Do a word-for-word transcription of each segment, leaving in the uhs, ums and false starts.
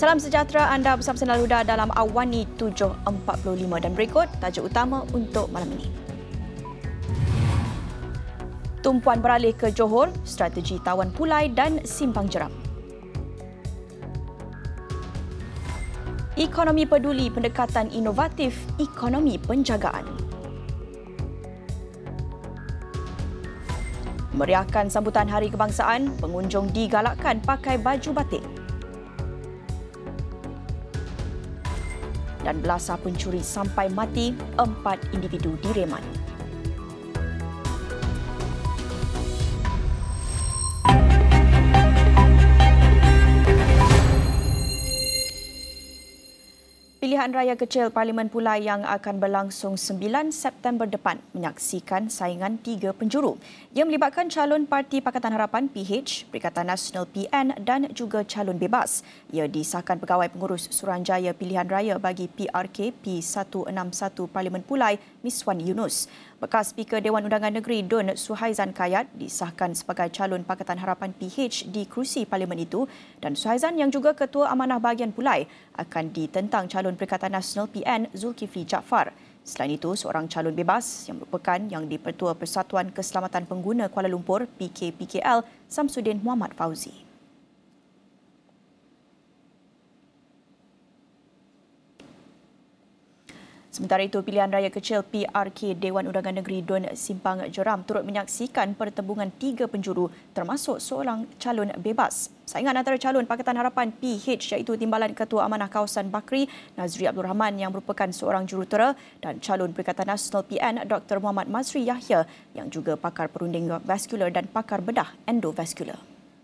Salam sejahtera, anda bersama Senal Huda dalam Awani tujuh empat puluh lima dan berikut tajuk utama untuk malam ini. Tumpuan beralih ke Johor, strategi tawan pulai dan simpang jeram. Ekonomi peduli, pendekatan inovatif, ekonomi penjagaan. Meriahkan sambutan Hari Kebangsaan, pengunjung digalakkan pakai baju batik. Dan belasah pencuri sampai mati, empat individu direman. Pilihan raya kecil Parlimen Pulai yang akan berlangsung sembilan September depan menyaksikan saingan tiga penjuru. Ia melibatkan calon Parti Pakatan Harapan P H, Perikatan Nasional P N dan juga calon bebas. Ia disahkan Pegawai Pengurus Suruhanjaya Pilihan Raya bagi P R K P seratus enam puluh satu Parlimen Pulai, Miswan Yunus. Bekas Speaker Dewan Undangan Negeri Dun Suhaizan Kayat disahkan sebagai calon Pakatan Harapan P H di kerusi Parlimen itu dan Suhaizan yang juga Ketua Amanah Bahagian Pulai akan ditentang calon Perikatan Nasional P N Zulkifli Jaafar. Selain itu, seorang calon bebas yang merupakan Yang di-Pertua Persatuan Keselamatan Pengguna Kuala Lumpur P K P K L, Samsudin Muhammad Fauzi. Sementara itu, pilihan raya kecil P R K Dewan Undangan Negeri Dun Simpang Jeram turut menyaksikan pertembungan tiga penjuru termasuk seorang calon bebas. Saingan antara calon Pakatan Harapan P H iaitu Timbalan Ketua Amanah Kawasan Bakri Nazri Abdul Rahman yang merupakan seorang jurutera dan calon Perikatan Nasional P N Doktor Muhammad Mazri Yahya yang juga pakar perunding vaskular dan pakar bedah endovaskular.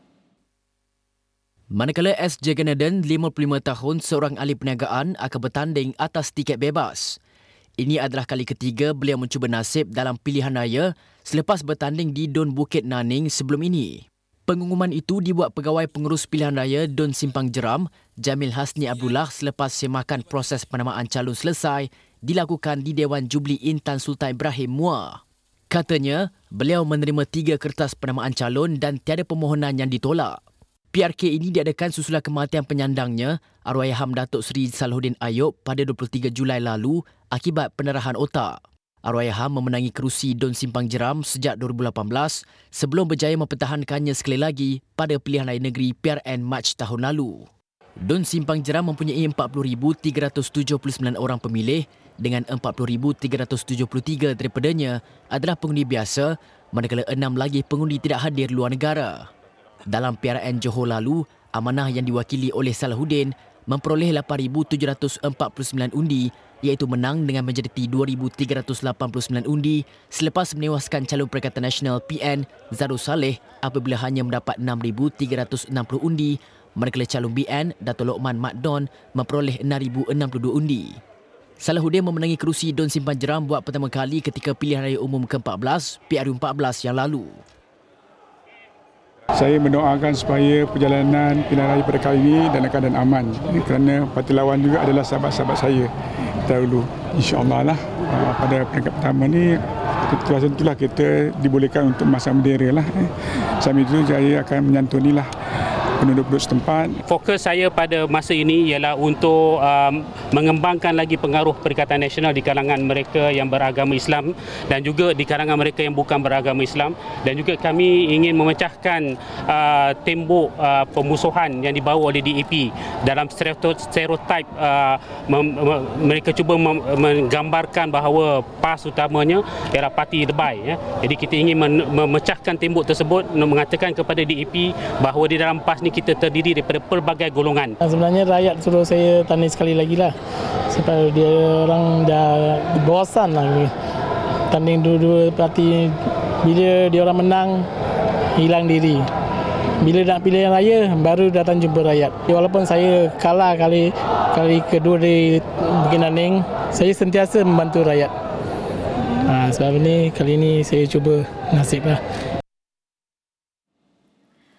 Manakala S J Ganaden, lima puluh lima tahun, seorang ahli perniagaan akan bertanding atas tiket bebas. Ini adalah kali ketiga beliau mencuba nasib dalam pilihan raya selepas bertanding di Dun Bukit Naning sebelum ini. Pengumuman itu dibuat Pegawai Pengurus Pilihan Raya Dun Simpang Jeram, Jamil Hasni Abdullah selepas semakan proses penamaan calon selesai dilakukan di Dewan Jubli Intan Sultan Ibrahim Muar. Katanya, beliau menerima tiga kertas penamaan calon dan tiada permohonan yang ditolak. P R K ini diadakan susulan kematian penyandangnya, Arwayaham Datuk Seri Salahuddin Ayub pada dua puluh tiga Julai lalu akibat pendarahan otak. Arwayaham memenangi kerusi Dun Simpang Jeram sejak dua ribu lapan belas sebelum berjaya mempertahankannya sekali lagi pada pilihan raya negeri P R N Mac tahun lalu. Dun Simpang Jeram mempunyai empat puluh ribu tiga ratus tujuh puluh sembilan orang pemilih dengan empat puluh ribu tiga ratus tujuh puluh tiga daripadanya adalah pengundi biasa, manakala enam lagi pengundi tidak hadir luar negara. Dalam P R N Johor lalu, amanah yang diwakili oleh Salahuddin memperoleh lapan ribu tujuh ratus empat puluh sembilan undi iaitu menang dengan majoriti dua ribu tiga ratus lapan puluh sembilan undi selepas menewaskan calon Perikatan Nasional P N Zarul Saleh apabila hanya mendapat enam ribu tiga ratus enam puluh undi, manakala calon B N Dato' Lokman Mat Don memperoleh enam ribu enam puluh dua undi. Salahuddin memenangi kerusi Dun Simpang Jeram buat pertama kali ketika pilihan raya umum ke empat belas P R U empat belas yang lalu. Saya mendoakan supaya perjalanan pilihan raya pada kali ini dalam keadaan aman. Kerana parti lawan juga adalah sahabat-sahabat saya dahulu. InsyaAllah lah pada peringkat pertama ni, ketua tentulah kita dibolehkan untuk memasang bendera lah. Sambil itu saya akan menyantuni lah penduduk-penduduk setempat. Fokus saya pada masa ini ialah untuk um, mengembangkan lagi pengaruh Perikatan Nasional di kalangan mereka yang beragama Islam dan juga di kalangan mereka yang bukan beragama Islam, dan juga kami ingin memecahkan uh, tembok uh, pemusuhan yang dibawa oleh D A P dalam stereotip. Uh, mem- mem- mereka cuba mem- menggambarkan bahawa P A S utamanya ialah parti lebay. Ya. Jadi kita ingin men- memecahkan tembok tersebut, mengatakan kepada D A P bahawa di dalam P A S ni kita terdiri daripada pelbagai golongan. Sebenarnya rakyat suruh saya tanya sekali lagi lah. Sebab dia orang dah bosan lah. Tanding dua-dua parti, bila dia orang menang, hilang diri. Bila nak pilihan raya, baru datang jumpa rakyat. Walaupun saya kalah kali kali kedua di Bukit Naning, saya sentiasa membantu rakyat. Ha, sebab ini, kali ini saya cuba nasib lah.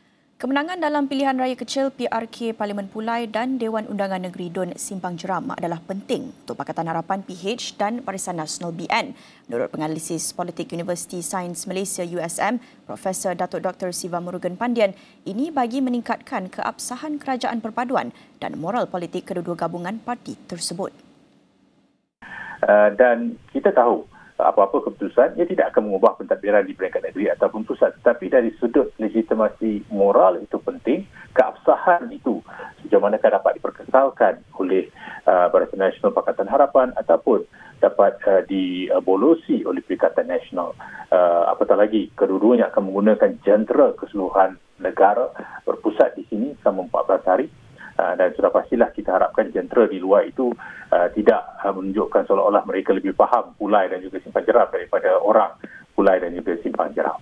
Kemenangan dalam pilihan raya kecil P R K Parlimen Pulai dan Dewan Undangan Negeri Dun Simpang Jeram adalah penting untuk Pakatan Harapan P H dan Barisan Nasional B N. Menurut penganalisis Politik Universiti Sains Malaysia U S M, Profesor Datuk Doktor Siva Murugan Pandian, ini bagi meningkatkan keabsahan kerajaan perpaduan dan moral politik kedua-dua gabungan parti tersebut. Uh, dan kita tahu apa-apa keputusan, ia tidak akan mengubah pentadbiran di peringkat negeri ataupun pusat. Tetapi dari sudut legitimasi moral itu penting, keabsahan itu sejauh manakah dapat diperkesalkan oleh uh, Barisan Nasional Pakatan Harapan ataupun dapat uh, dibolosi oleh Perikatan Nasional. Uh, apatah lagi, kedua-duanya akan menggunakan jentera keseluruhan negara berpusat di sini selama empat belas hari. Uh, dan sudah pastilah kita harapkan jentera di luar itu uh, tidak uh, menunjukkan seolah-olah mereka lebih faham Pulai dan juga Simpang Jeram daripada orang Pulai dan juga Simpang Jeram.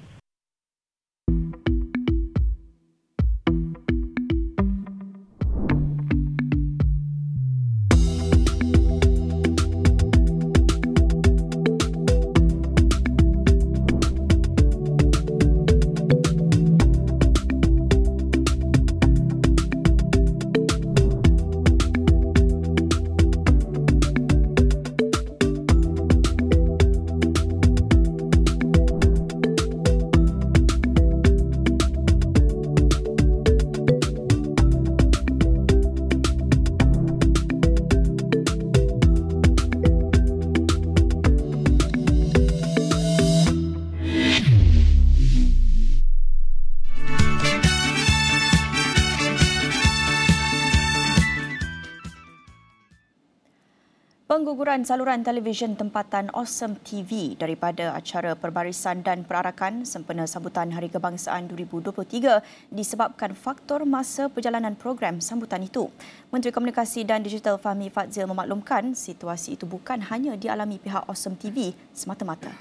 Pengguguran saluran televisyen tempatan Awesome T V daripada acara Perbarisan dan Perarakan sempena sambutan Hari Kebangsaan dua ribu dua puluh tiga disebabkan faktor masa perjalanan program sambutan itu. Menteri Komunikasi dan Digital Fahmi Fadzil memaklumkan situasi itu bukan hanya dialami pihak Awesome T V semata-mata.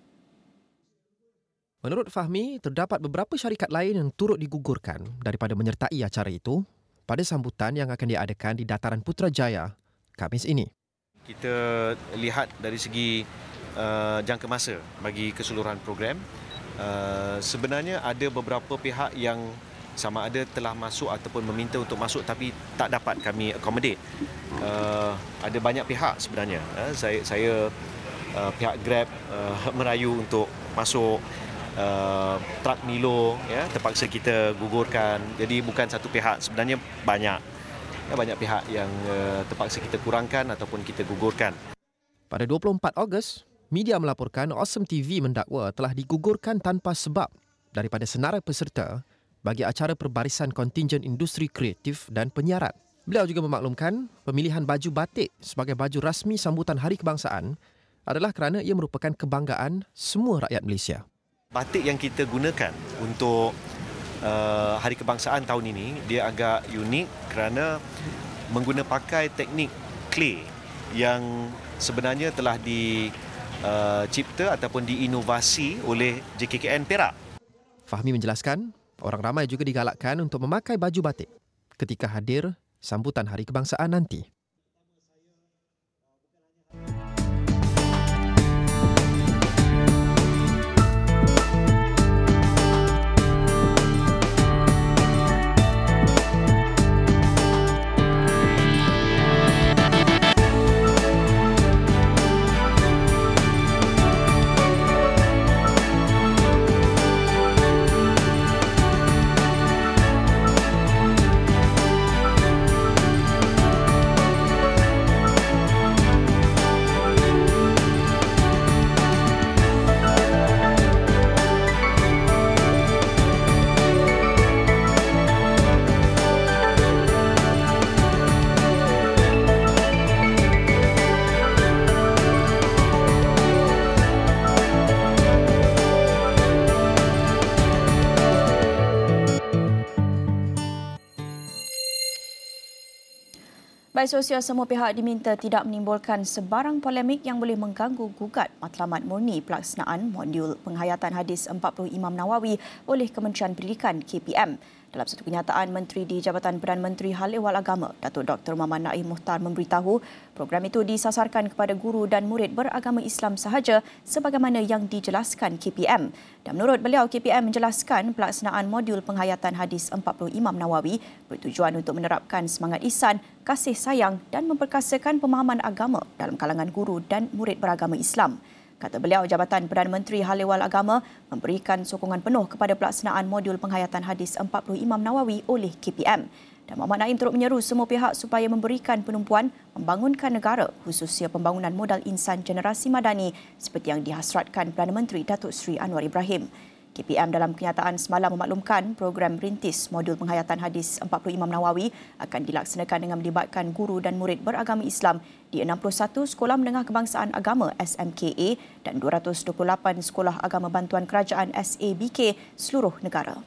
Menurut Fahmi, terdapat beberapa syarikat lain yang turut digugurkan daripada menyertai acara itu pada sambutan yang akan diadakan di Dataran Putrajaya Khamis ini. Kita lihat dari segi uh, jangka masa bagi keseluruhan program. Uh, sebenarnya ada beberapa pihak yang sama ada telah masuk ataupun meminta untuk masuk tapi tak dapat kami accommodate. Uh, ada banyak pihak sebenarnya. Uh, saya saya uh, pihak Grab uh, merayu untuk masuk. Uh, Truk Milo ya, terpaksa kita gugurkan. Jadi bukan satu pihak, sebenarnya banyak. Banyak pihak yang uh, terpaksa kita kurangkan ataupun kita gugurkan. Pada dua puluh empat Ogos, media melaporkan Awesome T V mendakwa telah digugurkan tanpa sebab daripada senarai peserta bagi acara Perbarisan Kontingen Industri Kreatif dan Penyiaran. Beliau juga memaklumkan pemilihan baju batik sebagai baju rasmi sambutan Hari Kebangsaan adalah kerana ia merupakan kebanggaan semua rakyat Malaysia. Batik yang kita gunakan untuk Uh, Hari Kebangsaan tahun ini dia agak unik kerana mengguna pakai teknik clay yang sebenarnya telah dicipta uh, ataupun diinovasi oleh J K K N Perak. Fahmi menjelaskan, orang ramai juga digalakkan untuk memakai baju batik ketika hadir sambutan Hari Kebangsaan nanti. Baik sosial, semua pihak diminta tidak menimbulkan sebarang polemik yang boleh mengganggu gugat matlamat murni pelaksanaan modul penghayatan hadis empat puluh Imam Nawawi oleh Kementerian Pendidikan K P M. Dalam satu kenyataan, Menteri di Jabatan Perdana Menteri Hal Ehwal Agama, Datuk Doktor Muhammad Naim Muhtar memberitahu program itu disasarkan kepada guru dan murid beragama Islam sahaja sebagaimana yang dijelaskan K P M. Dan menurut beliau, K P M menjelaskan pelaksanaan modul penghayatan hadis empat puluh Imam Nawawi bertujuan untuk menerapkan semangat ihsan, kasih sayang dan memperkasakan pemahaman agama dalam kalangan guru dan murid beragama Islam. Kata beliau, Jabatan Perdana Menteri Hal Ehwal Agama memberikan sokongan penuh kepada pelaksanaan modul penghayatan hadis empat puluh Imam Nawawi oleh K P M. Dan Muhammad Naim turut menyeru semua pihak supaya memberikan penumpuan membangunkan negara, khususnya pembangunan modal insan generasi madani seperti yang dihasratkan Perdana Menteri Datuk Seri Anwar Ibrahim. K P M dalam kenyataan semalam memaklumkan program rintis modul penghayatan hadis empat puluh Imam Nawawi akan dilaksanakan dengan melibatkan guru dan murid beragama Islam di enam puluh satu Sekolah Menengah Kebangsaan Agama S M K A dan dua ratus dua puluh lapan Sekolah Agama Bantuan Kerajaan S A B K seluruh negara.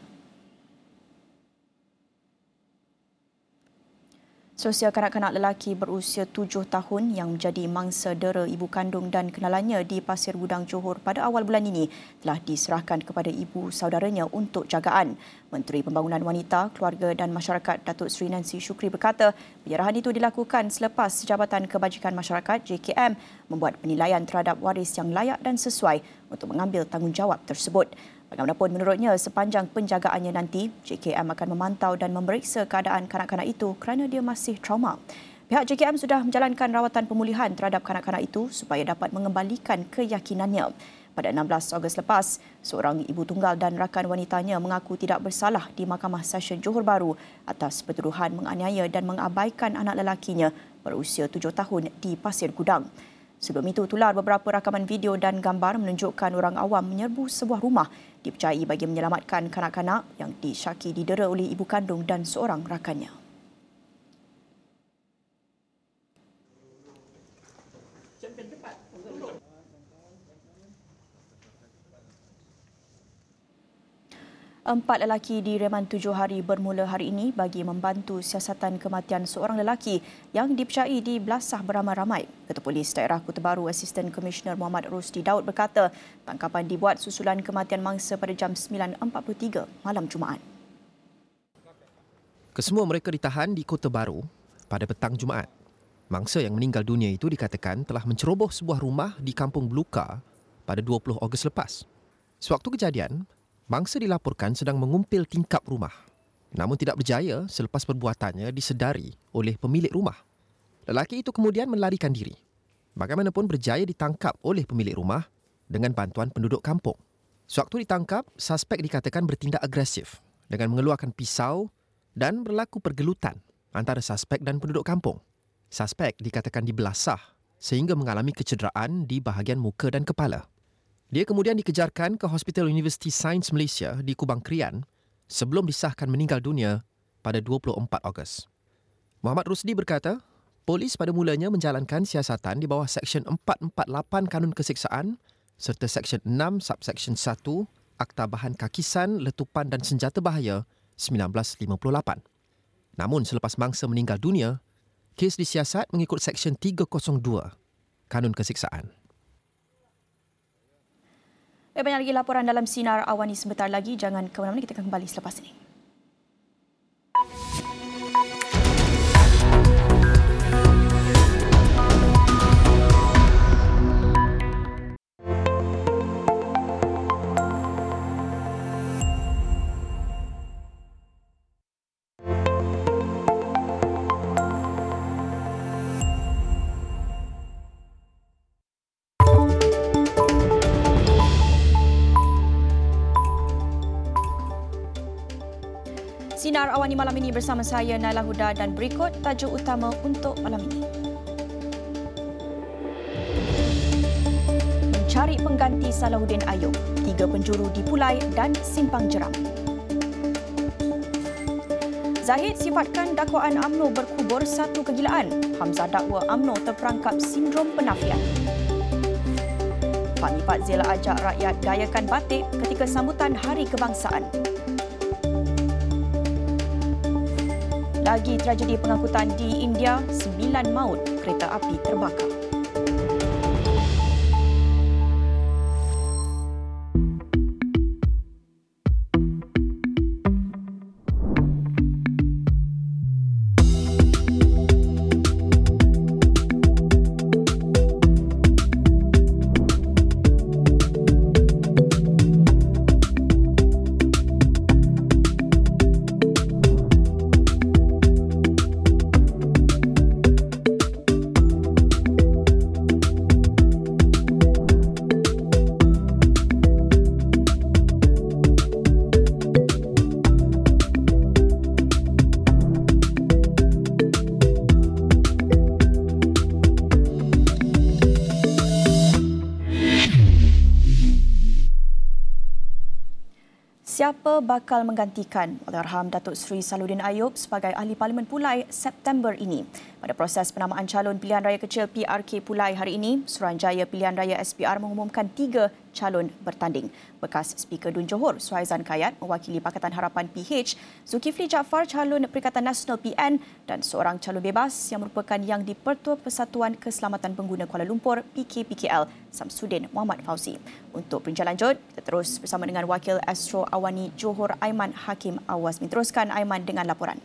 Sosial kanak-kanak lelaki berusia tujuh tahun yang menjadi mangsa dera ibu kandung dan kenalannya di Pasir Gudang Johor pada awal bulan ini telah diserahkan kepada ibu saudaranya untuk jagaan. Menteri Pembangunan Wanita, Keluarga dan Masyarakat Datuk Seri Nancy Shukri berkata, penyerahan itu dilakukan selepas Jabatan Kebajikan Masyarakat J K M membuat penilaian terhadap waris yang layak dan sesuai untuk mengambil tanggungjawab tersebut. Bagaimanapun menurutnya, sepanjang penjagaannya nanti, J K M akan memantau dan memeriksa keadaan kanak-kanak itu kerana dia masih trauma. Pihak J K M sudah menjalankan rawatan pemulihan terhadap kanak-kanak itu supaya dapat mengembalikan keyakinannya. Pada enam belas Ogos lepas, seorang ibu tunggal dan rakan wanitanya mengaku tidak bersalah di Mahkamah Session Johor Bahru atas pertuduhan menganiaya dan mengabaikan anak lelakinya berusia tujuh tahun di Pasir Gudang. Sebelum itu, tular beberapa rakaman video dan gambar menunjukkan orang awam menyerbu sebuah rumah dipercayai bagi menyelamatkan kanak-kanak yang disyaki didera oleh ibu kandung dan seorang rakannya. Empat lelaki direman tujuh hari bermula hari ini bagi membantu siasatan kematian seorang lelaki yang dipercayai dibelasah beramai-ramai. Ketua Polis Daerah Kota Baru Asisten Komisioner Muhammad Rusdi Daud berkata tangkapan dibuat susulan kematian mangsa pada jam sembilan empat puluh tiga malam Jumaat. Kesemua mereka ditahan di Kota Baru pada petang Jumaat. Mangsa yang meninggal dunia itu dikatakan telah menceroboh sebuah rumah di Kampung Beluka pada dua puluh Ogos lepas. Sewaktu kejadian, mangsa dilaporkan sedang mengumpil tingkap rumah. Namun tidak berjaya selepas perbuatannya disedari oleh pemilik rumah. Lelaki itu kemudian melarikan diri. Bagaimanapun berjaya ditangkap oleh pemilik rumah dengan bantuan penduduk kampung. Sewaktu ditangkap, suspek dikatakan bertindak agresif dengan mengeluarkan pisau dan berlaku pergelutan antara suspek dan penduduk kampung. Suspek dikatakan dibelasah sehingga mengalami kecederaan di bahagian muka dan kepala. Dia kemudian dikejarkan ke Hospital Universiti Sains Malaysia di Kubang Krian sebelum disahkan meninggal dunia pada dua puluh empat Ogos. Muhammad Rusdi berkata, polis pada mulanya menjalankan siasatan di bawah Seksyen empat empat lapan Kanun Keseksaan serta Seksyen enam Subseksyen satu Akta Bahan Kakisan, Letupan dan Senjata Bahaya seribu sembilan ratus lima puluh lapan. Namun selepas mangsa meninggal dunia, kes disiasat mengikut Seksyen tiga kosong dua Kanun Keseksaan. Banyak lagi laporan dalam Sinar Awani sebentar lagi. Jangan ke mana-mana, kita akan kembali selepas ini. Sinar Awani malam ini bersama saya Naila Huda dan berikut tajuk utama untuk malam ini. Mencari pengganti Salahuddin Ayub, tiga penjuru dipulai dan simpang jeram. Zahid sifatkan dakwaan UMNO berkubur satu kegilaan. Hamzah dakwa UMNO terperangkap sindrom penafian. Fahmi Fadzil ajak rakyat gayakan batik ketika sambutan Hari Kebangsaan. Lagi tragedi pengangkutan di India, sembilan maut kereta api terbakar. Siapa bakal menggantikan Allahyarham Datuk Seri Salahuddin Ayub sebagai Ahli Parlimen Pulai September ini? Pada proses penamaan calon pilihan raya kecil P R K Pulai hari ini, Suruhanjaya Pilihan Raya S P R mengumumkan tiga calon bertanding. Bekas Speaker Dun Johor, Suhaizan Kayat mewakili Pakatan Harapan P H, Zulkifli Jaafar calon Perikatan Nasional P N dan seorang calon bebas yang merupakan Yang di-Pertua Persatuan Keselamatan Pengguna Kuala Lumpur P K P K L, Samsudin Muhammad Fauzi. Untuk perincan lanjut, kita terus bersama dengan Wakil Astro Awani Johor Aiman Hakim Awas. Teruskan Aiman dengan laporan.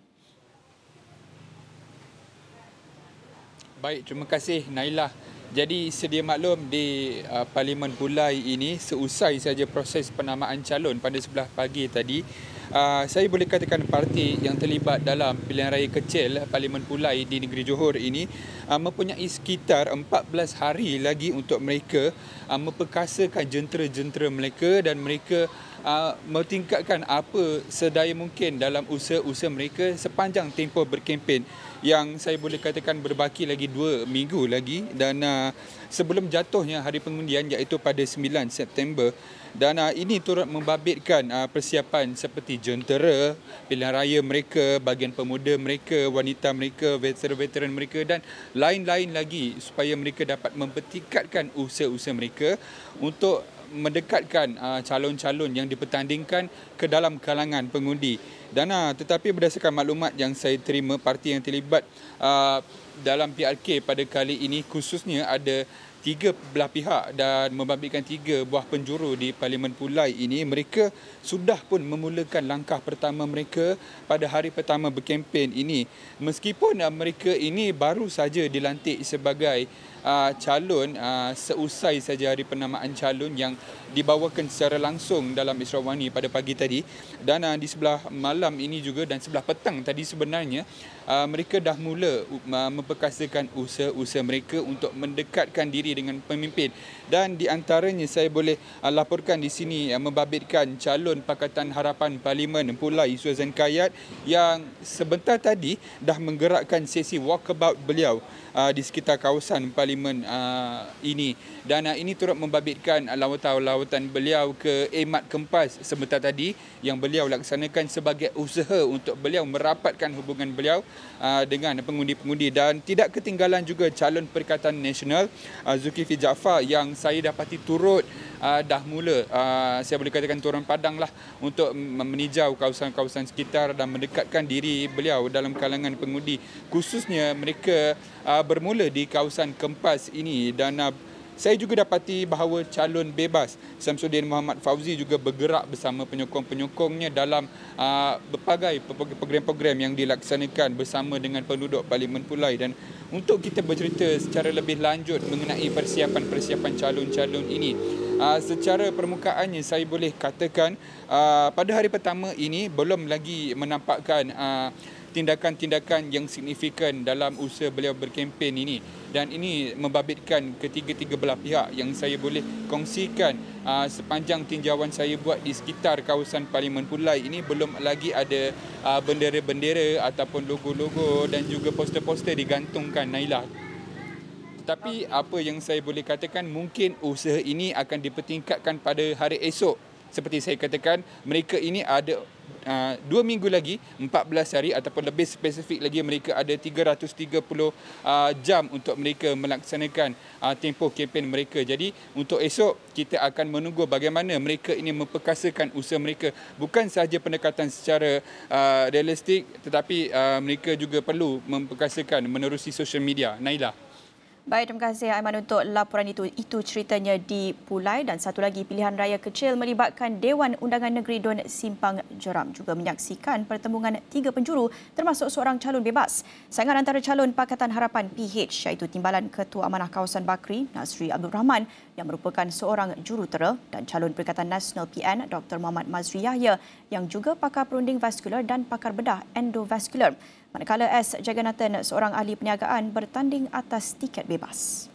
Baik, terima kasih Nailah. Jadi sedia maklum di uh, Parlimen Pulai ini seusai saja proses penamaan calon pada sebelah pagi tadi, uh, saya boleh katakan parti yang terlibat dalam pilihan raya kecil Parlimen Pulai di negeri Johor ini uh, mempunyai sekitar empat belas hari lagi untuk mereka uh, memperkasakan jentera-jentera mereka dan mereka Uh, meningkatkan apa sedaya mungkin dalam usaha-usaha mereka sepanjang tempoh berkempen yang saya boleh katakan berbaki lagi dua minggu lagi dan uh, sebelum jatuhnya hari pengundian iaitu pada sembilan September dan uh, ini turut membabitkan uh, persiapan seperti jentera, pilihan raya mereka, bahagian pemuda mereka, wanita mereka, veteran-veteran mereka dan lain-lain lagi supaya mereka dapat mempertingkatkan usaha-usaha mereka untuk mendekatkan uh, calon-calon yang dipertandingkan ke dalam kalangan pengundi. Dan uh, tetapi berdasarkan maklumat yang saya terima, parti yang terlibat uh, dalam P R K pada kali ini khususnya ada tiga belah pihak dan membabitkan tiga buah penjuru di Parlimen Pulai ini, mereka sudah pun memulakan langkah pertama mereka pada hari pertama berkempen ini. Meskipun uh, mereka ini baru saja dilantik sebagai Uh, calon uh, seusai saja hari penamaan calon yang dibawakan secara langsung dalam Israwani pada pagi tadi dan uh, di sebelah malam ini juga dan sebelah petang tadi sebenarnya uh, mereka dah mula uh, memperkasakan usaha-usaha mereka untuk mendekatkan diri dengan pemimpin dan di antaranya saya boleh uh, laporkan di sini uh, membabitkan calon Pakatan Harapan Parlimen Pulai Suhaizan Kayat yang sebentar tadi dah menggerakkan sesi walkabout beliau uh, di sekitar kawasan Parlimen Uh, ini dan uh, ini turut membabitkan uh, lawatan-lawatan beliau ke Emat Kempas sebentar tadi yang beliau laksanakan sebagai usaha untuk beliau merapatkan hubungan beliau uh, dengan pengundi-pengundi dan tidak ketinggalan juga calon Perikatan Nasional uh, Zulkifli Jaafar yang saya dapati turut uh, dah mula uh, saya boleh katakan turun padang lah untuk meninjau kawasan-kawasan sekitar dan mendekatkan diri beliau dalam kalangan pengundi khususnya mereka uh, bermula di kawasan Kempas ini dan uh, saya juga dapati bahawa calon bebas Samsudin Muhammad Fauzi juga bergerak bersama penyokong-penyokongnya dalam uh, berbagai program-program yang dilaksanakan bersama dengan penduduk Parlimen Pulai dan untuk kita bercerita secara lebih lanjut mengenai persiapan-persiapan calon-calon ini uh, secara permukaannya saya boleh katakan uh, pada hari pertama ini belum lagi menampakkan uh, tindakan-tindakan yang signifikan dalam usaha beliau berkempen ini dan ini membabitkan ketiga-tiga belah pihak yang saya boleh kongsikan uh, sepanjang tinjauan saya buat di sekitar kawasan Parlimen Pulai ini belum lagi ada uh, bendera-bendera ataupun logo-logo dan juga poster-poster digantungkan Nailah. Tetapi apa yang saya boleh katakan mungkin usaha ini akan dipertingkatkan pada hari esok. Seperti saya katakan, mereka ini ada uh, dua minggu lagi, empat belas hari ataupun lebih spesifik lagi mereka ada tiga ratus tiga puluh uh, jam untuk mereka melaksanakan uh, tempoh kempen mereka. Jadi untuk esok kita akan menunggu bagaimana mereka ini memperkasakan usaha mereka. Bukan sahaja pendekatan secara uh, realistik tetapi uh, mereka juga perlu memperkasakan menerusi social media. Nailah. Baik, terima kasih Aiman untuk laporan itu. Itu ceritanya di Pulai dan satu lagi pilihan raya kecil melibatkan Dewan Undangan Negeri Dun Simpang Jeram juga menyaksikan pertembungan tiga penjuru termasuk seorang calon bebas. Saingan antara calon Pakatan Harapan P H iaitu Timbalan Ketua Amanah Kawasan Bakri Nazri Abdul Rahman yang merupakan seorang jurutera dan calon Perikatan Nasional P N Doktor Muhammad Mazri Yahya yang juga pakar perunding vaskular dan pakar bedah endovaskular. Manakala S. Jagannathan, seorang ahli perniagaan, bertanding atas tiket bebas.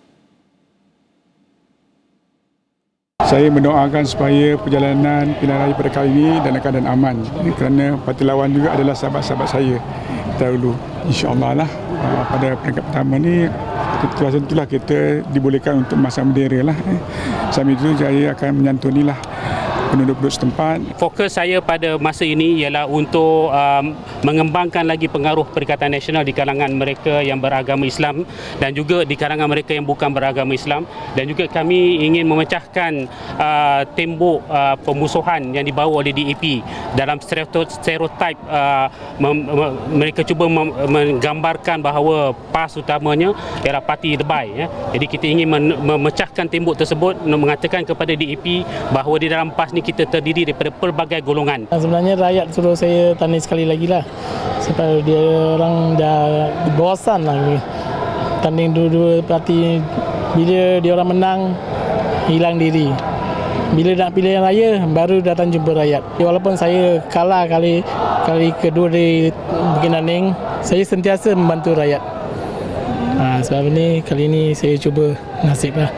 Saya mendoakan supaya perjalanan pilihan raya pada kali ini dalam keadaan aman kerana parti lawan juga adalah sahabat-sahabat saya dahulu. InsyaAllah lah pada peringkat pertama ni tentulah kita dibolehkan untuk memasang bendera lah. Sambil itu saya akan menyantunilah penduduk-penduduk setempat. Fokus saya pada masa ini ialah untuk um, mengembangkan lagi pengaruh Perikatan Nasional di kalangan mereka yang beragama Islam dan juga di kalangan mereka yang bukan beragama Islam, dan juga kami ingin memecahkan uh, tembok uh, pemusuhan yang dibawa oleh D A P dalam stereotip. Uh, mem- mereka cuba mem- menggambarkan bahawa PAS utamanya ialah parti lebay, ya. Jadi kita ingin men- memecahkan tembok tersebut, mengatakan kepada D A P bahawa di dalam PAS ni kita terdiri daripada pelbagai golongan. Sebenarnya rakyat suruh saya tanya sekali lagi lah, sebab dia orang dah bosan lah tanding dua-dua parti. Bila dia orang menang, hilang diri. Bila nak pilihan raya, baru datang jumpa rakyat. Walaupun saya kalah kali kali kedua di Bukit Naning, saya sentiasa membantu rakyat. Ha, sebab ini kali ini saya cuba nasib lah.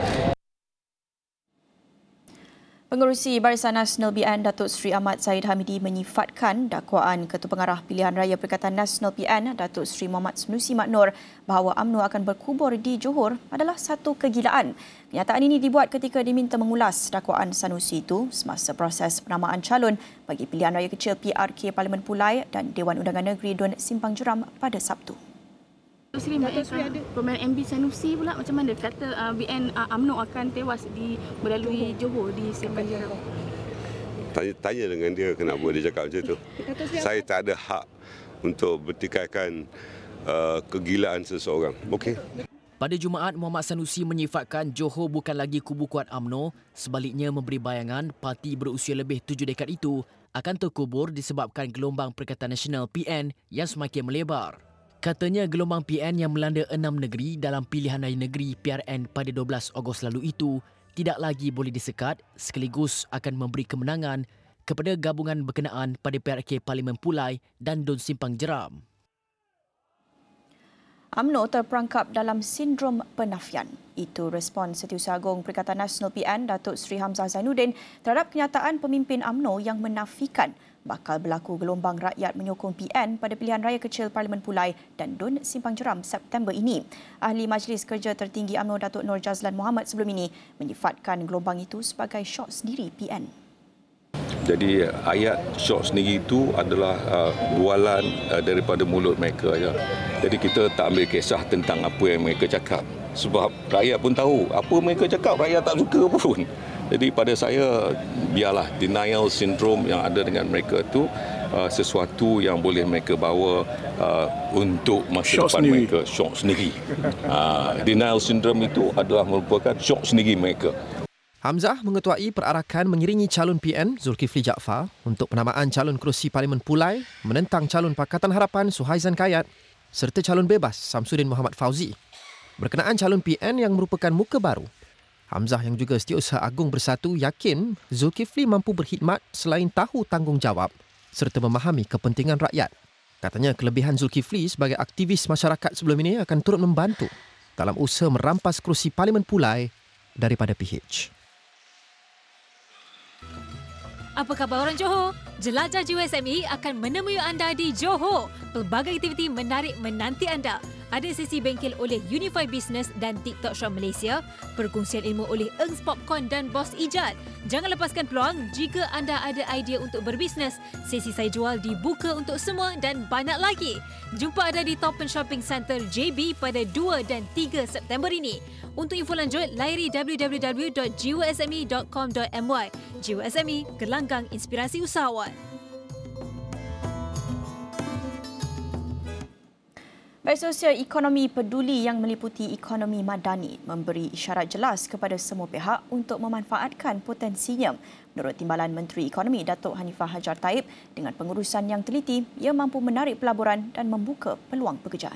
Pengerusi Barisan Nasional B N Datuk Seri Ahmad Zahid Hamidi menyifatkan dakwaan Ketua Pengarah Pilihan Raya Perikatan Nasional B N Datuk Seri Muhammad Sanusi Mat Noor bahawa U M N O akan berkubur di Johor adalah satu kegilaan. Kenyataan ini dibuat ketika diminta mengulas dakwaan Sanusi itu semasa proses penamaan calon bagi Pilihan Raya Kecil P R K Parlimen Pulai dan Dewan Undangan Negeri Dun Simpang Jeram pada Sabtu. Datuk Seri Mat Pemain M B Sanusi pula macam mana kata uh, B N uh, U M N O akan tewas di melalui Johor di Simpang Jeram? Tanya, tanya dengan dia kenapa dia cakap macam tu. Saya tak ada hak untuk bertikaikan uh, kegilaan seseorang. Okey. Pada Jumaat, Muhammad Sanusi menyifatkan Johor bukan lagi kubu kuat U M N O, sebaliknya memberi bayangan parti berusia lebih tujuh dekad itu akan terkubur disebabkan gelombang Perikatan Nasional P N yang semakin melebar. Katanya gelombang P N yang melanda enam negeri dalam pilihan raya negeri P R N pada dua belas Ogos lalu itu tidak lagi boleh disekat, sekaligus akan memberi kemenangan kepada gabungan berkenaan pada P R K Parlimen Pulai dan Dun Simpang Jeram. U M N O terperangkap dalam sindrom penafian. Itu respon Setiausaha Agung Perikatan Nasional P N Datuk Seri Hamzah Zainuddin terhadap kenyataan pemimpin U M N O yang menafikan bakal berlaku gelombang rakyat menyokong P N pada pilihan raya kecil Parlimen Pulai dan Dun Simpang Jeram September ini. Ahli Majlis Kerja Tertinggi U M N O Datuk Nur Jazlan Muhammad sebelum ini menyifatkan gelombang itu sebagai syok sendiri P N. Jadi ayat syok sendiri itu adalah uh, bualan uh, daripada mulut mereka saja. Jadi kita tak ambil kisah tentang apa yang mereka cakap. Sebab rakyat pun tahu apa mereka cakap, rakyat tak suka pun. Jadi pada saya, biarlah denial syndrome yang ada dengan mereka itu uh, sesuatu yang boleh mereka bawa uh, untuk masa syok depan sendiri. mereka. Syok sendiri. Uh, denial syndrome itu adalah merupakan syok sendiri mereka. Hamzah mengetuai perarakan mengiringi calon P N Zulkifli Jaafar untuk penamaan calon kerusi Parlimen Pulai menentang calon Pakatan Harapan Suhaizan Kayat serta calon bebas Samsudin Muhammad Fauzi. Berkenaan calon P N yang merupakan muka baru, Hamzah yang juga Setiausaha Agung Bersatu yakin Zulkifli mampu berkhidmat selain tahu tanggungjawab serta memahami kepentingan rakyat. Katanya kelebihan Zulkifli sebagai aktivis masyarakat sebelum ini akan turut membantu dalam usaha merampas kerusi Parlimen Pulai daripada P H. Apa khabar orang Johor? Jelajah G U S M E akan menemui anda di Johor. Pelbagai aktiviti menarik menanti anda. Ada sesi bengkel oleh Unify Business dan TikTok Shop Malaysia, perkongsian ilmu oleh Engs Popcorn dan Bos Ijat. Jangan lepaskan peluang jika anda ada idea untuk berbisnes. Sesi saya jual dibuka untuk semua dan banyak lagi. Jumpa anda di Toppen Shopping Centre J B pada dua dan tiga September ini. Untuk info lanjut, layari w w w dot g u s m e dot com dot m y. G U S M E, gelanggang inspirasi usahawan. Baik sosial ekonomi peduli yang meliputi ekonomi madani memberi isyarat jelas kepada semua pihak untuk memanfaatkan potensinya. Menurut Timbalan Menteri Ekonomi Datuk Hanifah Hajar Taib, dengan pengurusan yang teliti, ia mampu menarik pelaburan dan membuka peluang pekerjaan.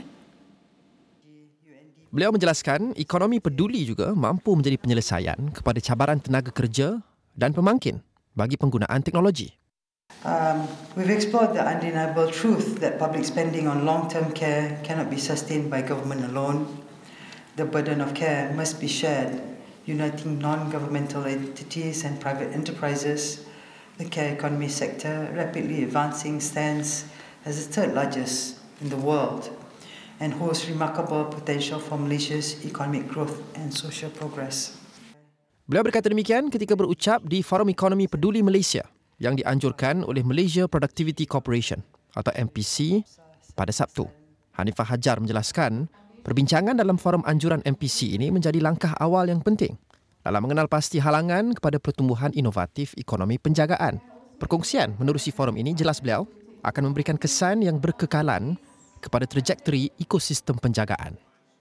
Beliau menjelaskan ekonomi peduli juga mampu menjadi penyelesaian kepada cabaran tenaga kerja dan pemangkin bagi penggunaan teknologi. Um, we've explored the undeniable truth that public spending on long-term care cannot be sustained by government alone. The burden of care must be shared, uniting non-governmental entities and private enterprises. The care economy sector rapidly advancing stands as the third largest in the world and holds remarkable potential for Malaysia's economic growth and social progress. Beliau berkata demikian ketika berucap di Forum Ekonomi Peduli Malaysia yang dianjurkan oleh Malaysia Productivity Corporation atau M P C pada Sabtu. Hanifah Hajar menjelaskan, perbincangan dalam forum anjuran M P C ini menjadi langkah awal yang penting dalam mengenal pasti halangan kepada pertumbuhan inovatif ekonomi penjagaan. Perkongsian menerusi forum ini, jelas beliau, akan memberikan kesan yang berkekalan kepada trajektori ekosistem penjagaan.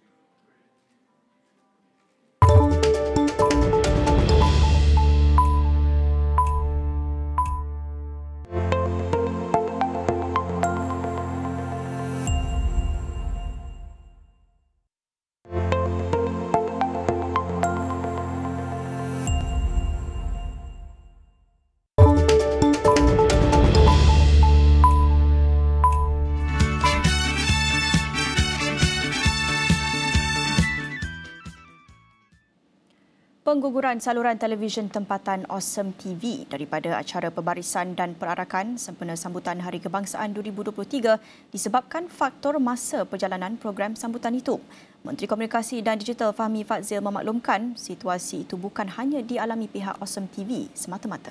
Pengguguran saluran televisyen tempatan Awesome T V daripada acara pembarisan dan perarakan sempena sambutan Hari Kebangsaan dua ribu dua puluh tiga disebabkan faktor masa perjalanan program sambutan itu. Menteri Komunikasi dan Digital Fahmi Fadzil memaklumkan situasi itu bukan hanya dialami pihak Awesome T V semata-mata.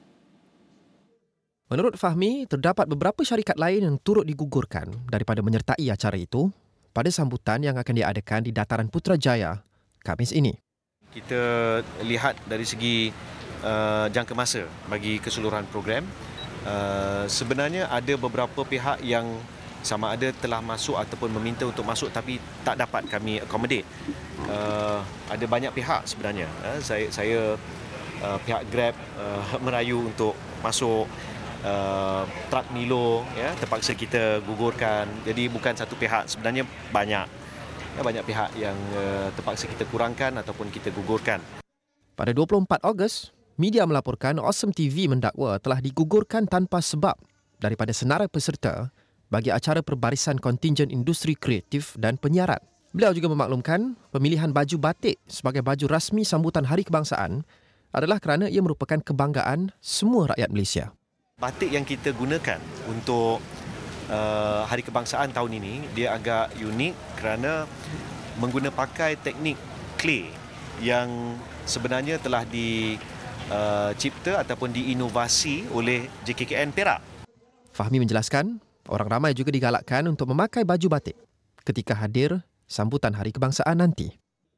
Menurut Fahmi, terdapat beberapa syarikat lain yang turut digugurkan daripada menyertai acara itu pada sambutan yang akan diadakan di Dataran Putrajaya Khamis ini. Kita lihat dari segi uh, jangka masa bagi keseluruhan program, uh, sebenarnya ada beberapa pihak yang sama ada telah masuk ataupun meminta untuk masuk tapi tak dapat kami accommodate. Uh, ada banyak pihak sebenarnya. Uh, saya saya uh, pihak Grab uh, merayu untuk masuk, uh, Truk Milo ya, terpaksa kita gugurkan. Jadi bukan satu pihak, sebenarnya banyak. Banyak pihak yang uh, terpaksa kita kurangkan ataupun kita gugurkan. Pada dua puluh empat Ogos, media melaporkan Awesome T V mendakwa telah digugurkan tanpa sebab daripada senarai peserta bagi acara perbarisan kontingen industri kreatif dan penyiaran. Beliau juga memaklumkan pemilihan baju batik sebagai baju rasmi sambutan Hari Kebangsaan adalah kerana ia merupakan kebanggaan semua rakyat Malaysia. Batik yang kita gunakan untuk Uh, Hari Kebangsaan tahun ini dia agak unik kerana mengguna pakai teknik clay yang sebenarnya telah dicipta uh, ataupun diinovasi oleh J K K N Perak. Fahmi menjelaskan, orang ramai juga digalakkan untuk memakai baju batik ketika hadir sambutan Hari Kebangsaan nanti.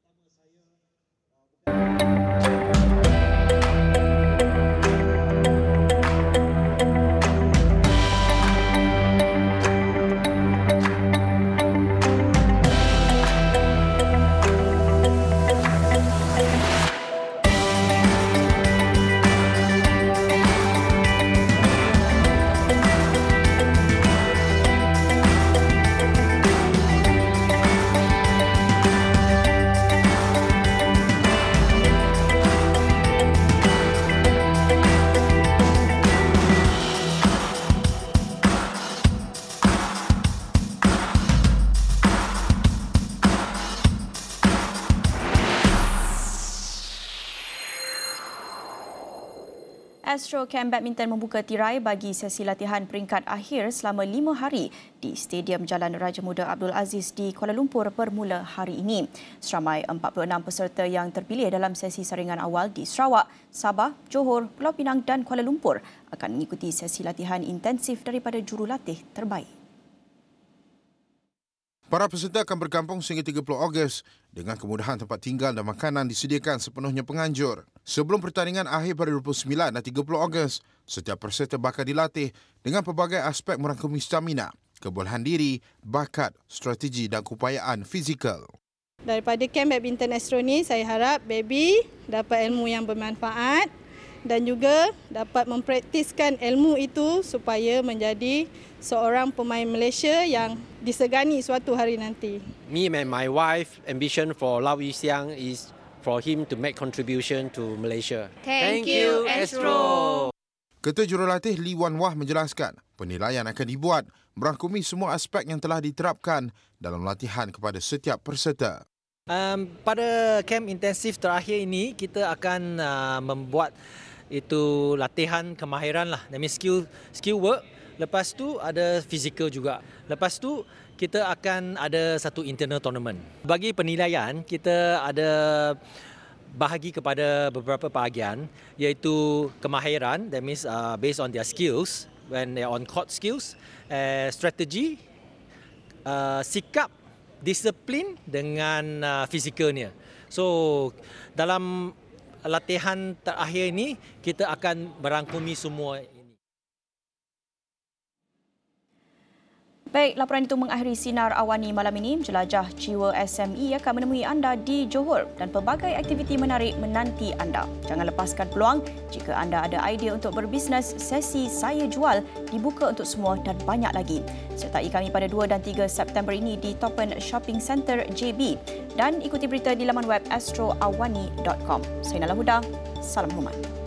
Astro Camp Badminton membuka tirai bagi sesi latihan peringkat akhir selama lima hari di Stadium Jalan Raja Muda Abdul Aziz di Kuala Lumpur bermula hari ini. Seramai empat puluh enam peserta yang terpilih dalam sesi saringan awal di Sarawak, Sabah, Johor, Pulau Pinang dan Kuala Lumpur akan mengikuti sesi latihan intensif daripada jurulatih terbaik. Para peserta akan berkampung sehingga tiga puluh Ogos dengan kemudahan tempat tinggal dan makanan disediakan sepenuhnya penganjur. Sebelum pertandingan akhir pada dua puluh sembilan dan tiga puluh Ogos, setiap peserta bakal dilatih dengan pelbagai aspek merangkumi stamina, kebolehan diri, bakat, strategi dan keupayaan fizikal. Daripada Camp Badminton Astro ni, saya harap baby dapat ilmu yang bermanfaat dan juga dapat mempraktiskan ilmu itu supaya menjadi seorang pemain Malaysia yang disegani suatu hari nanti. Me and my wife ambition for Lau Yixiang is for him to make contribution to Malaysia. Thank, Thank you, Astro. Ketua Jurulatih Lee Wan Wah menjelaskan, penilaian akan dibuat merangkumi semua aspek yang telah diterapkan dalam latihan kepada setiap peserta. Um, pada camp intensif terakhir ini, kita akan uh, membuat itu latihan kemahiran lah. That means skill, skill work. Lepas tu ada fizikal juga. Lepas tu kita akan ada satu internal tournament. Bagi penilaian, kita ada bahagi kepada beberapa bahagian, iaitu kemahiran, that means uh, based on their skills, when they are on court skills, uh, strategi, uh, sikap, disiplin dengan uh, fizikalnya. So dalam latihan terakhir ini kita akan merangkumi semua ini. Baik, laporan itu mengakhiri Sinar Awani malam ini. Jelajah Jiwa S M E akan menemui anda di Johor dan pelbagai aktiviti menarik menanti anda. Jangan lepaskan peluang. Jika anda ada idea untuk berbisnes, sesi Saya Jual dibuka untuk semua dan banyak lagi. Sertai kami pada dua dan tiga September ini di Topen Shopping Centre J B dan ikuti berita di laman web astro awani dot com. Saya Nala Huda. Salam hormat.